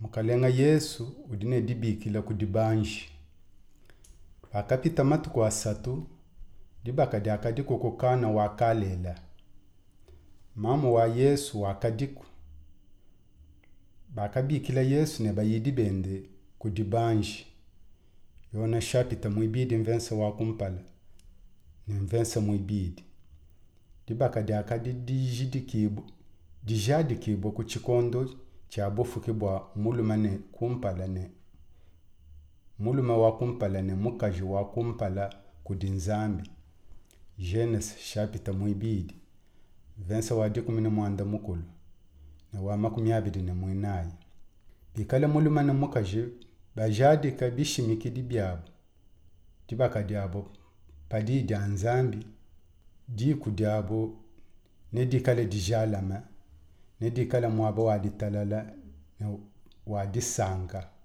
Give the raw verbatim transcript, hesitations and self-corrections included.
mukalenga Yesu udine dibikila kudibanji. Bakapita matuku asatu dibakadi akadiku kukana wakalela. Mamu wa Yesu wakadiku. Bakabikila Yesu ne bayidi bende kudibanji. Yona shapita muibidi mvensa wakumpala. Ne mvensa muibidi. Dibakadi akadi dijidikibu. Dijadikibu kuchikondo cha bofu kibwa muluma ne kumpala ne. Muluma wakumpala ne mukaji wakumpala kudinzambi. Genesis shapita muibidi. Vensa wadiku mine muanda mukulu. Ne wamakumi abidi ne muinayi. Bikala muluma ne mukaji bajadika bishimikidi byabu. Dibakadi abo padi dianzambi. Diku diabo ne dikale dijalama. Ne dikala mwaba waditalala ne wadisanga.